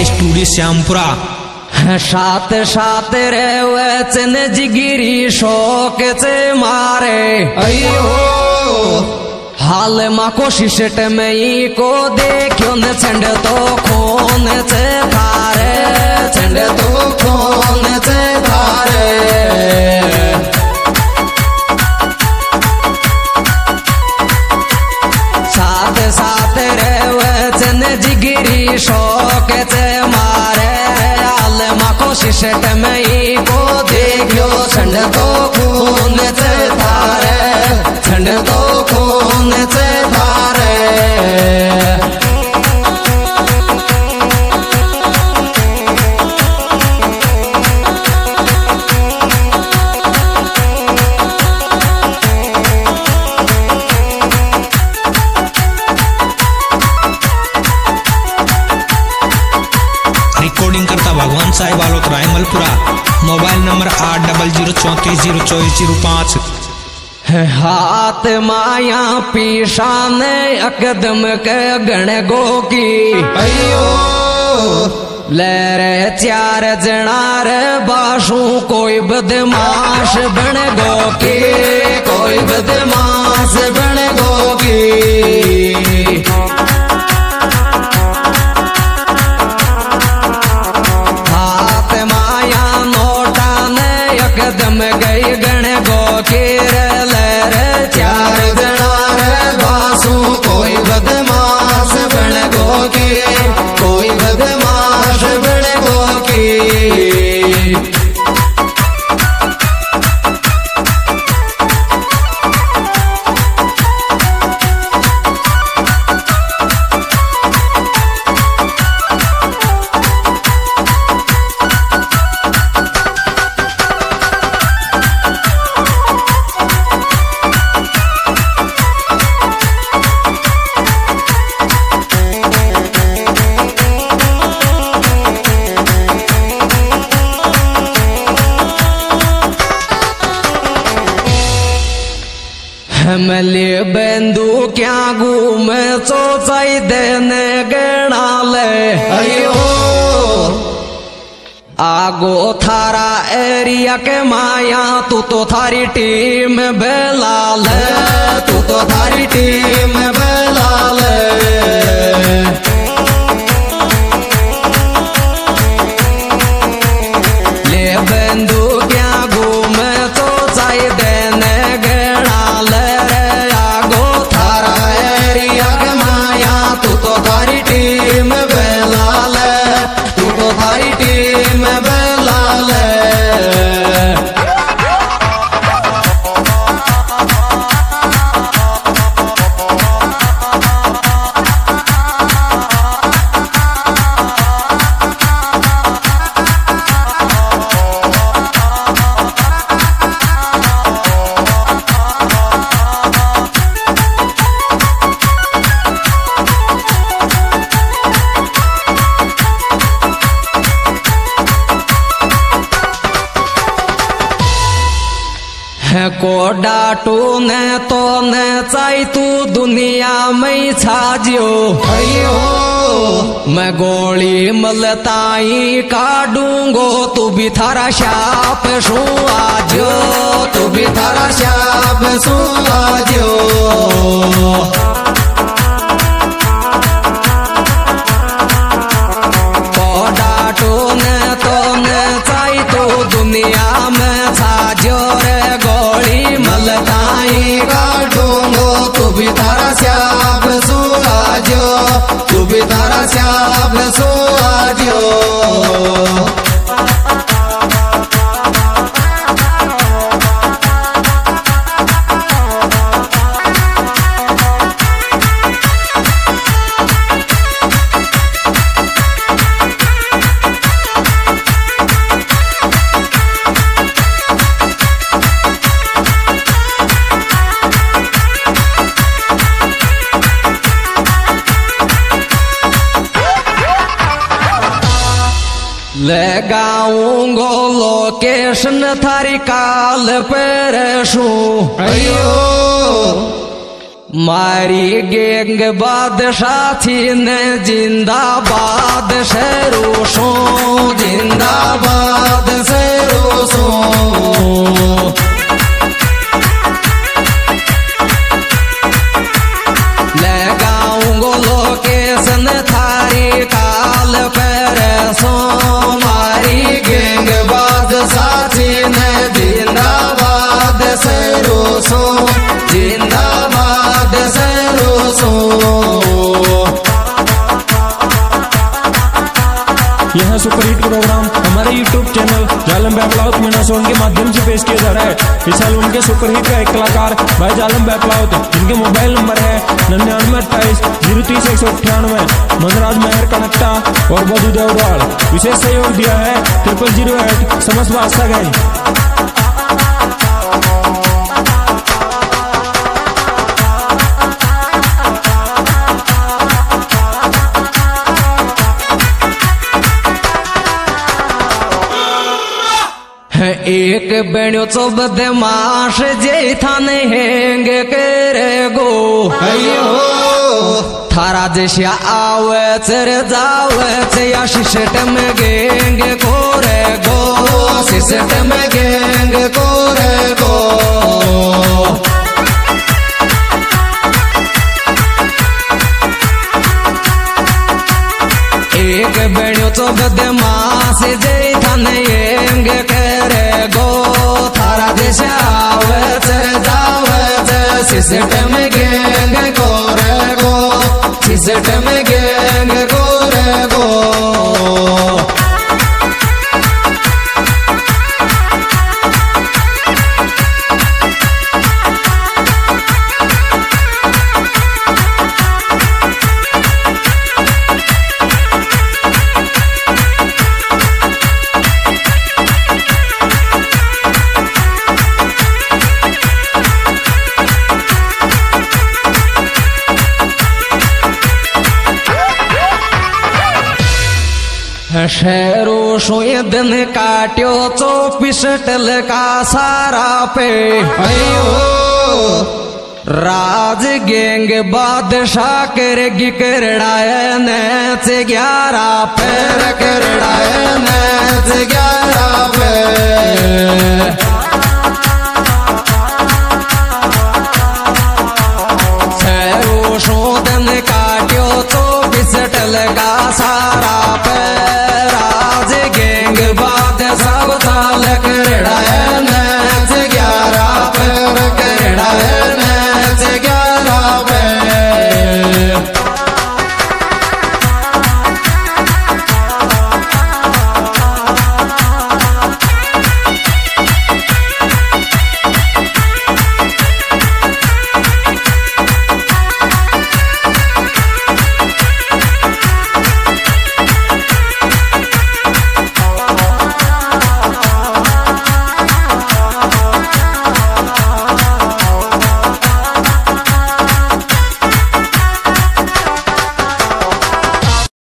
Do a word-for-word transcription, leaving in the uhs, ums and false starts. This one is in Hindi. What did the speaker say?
स्टूडियो श्यामपुरा। सात सात रे वचन जिगिरी शोक से मारे अयो हाल मा कोशिश में को देखो न छंड तो खोन से थारे छंड तो खोन से थारे सात सात रे वचन जिगिरी शोक से मारे हाल मा कोशिश में को देखो छंड तो खून से थारे छंड तो खून से थारे रिकॉर्डिंग करता भगवान साहिब आलोत रायमलपुरा। मोबाइल नंबर आठ डबल जीरो चौंतीस जीरो चौबीस जीरो पाँच। हाथ माया पीशाने अकदम के गण गो की अयो ले रे चार जनार बाशू कोई बदमाश बन गो की कोई बदमाश बन गो की हाथ माया नोटा ने एकदम गई गण गो की चार जनार बासु कोई बदमाश बन गो की कोई बदमाश बन गो की हमले बंदू क्या घूम सोचाई देने गणा ले अयो आगो थारा एरिया के माया तू तो थारी टीम बेला ले तू तो थारी टीम बेला ले ले बंदू क्या घूम सोचाई देने गणा ले तू तो थारी टीम बेला ले तू तो थारी टीम बेला ले को डाटू ने तो ने चाई तू दुनिया में छाजियो अयो मैं गोली मलताई काटूंगो तू भी थारा शाप सू आजो तू भी थारा शाप सू आजो को डाटू ने तो ने चाई तू दुनिया में छाजो रे मलताई काटूंगो तू भी तारा श्याप सो आजो तू भी तारा श्याप सो आजो लगाऊंगो लोकेशन थारी काल पर शू अयो मारी गेंग बादशाह थी ने जिंदाबाद शेरोशो जिंदाबाद शेरोशो लगाऊंगो लोकेशन थारी काल पर सो मारी गेंग बादशाह थी ने जिंदाबाद शेरोशो जिंदाबाद शेरोशो। यह सुपरहिट प्रोग्राम हमारे यूट्यूब चैनल जालम बैपलाउत मीना सोन के माध्यम से पेश किया जा रहा है। इस साल उनके सुपरहिट का एक कलाकार भाई जालम बैपलाउत, जिनके मोबाइल नंबर है निन्यानवे अट्ठाईस जीरो तीस एक सौ अट्ठानवे, मनराज मेहर कनकटा और बधु देवराल। विशेष सहयोग दिया है ट्रिपल जीरो एट समस्त बादशाह गैंग। एक बेणो चो बदमाश जे थाने हेंग करे गो अयो थारा जैसा आवे चर जावे या शिशट में गेंग कोरे गो शिशट में गेंग कोरे गो। एक बेणो चो बदमाश जे थाने हेंग करे गो थारा जैसा आवे चर जावे शिशट में गेंग कोरे गो शिशट में गेंग कोरे गो। शेरोशो ये दिन काट्यो चौबीस टल का सारा पे अयो राज गेंग बादशाह करेगी करड़ाए नेच ग्यारह पैर करड़ाए नेच ग्यारह पे शेरोशो दिन काट्यो चौबीस टल का सारा पे गेंग बाद सब ताल करड़ाए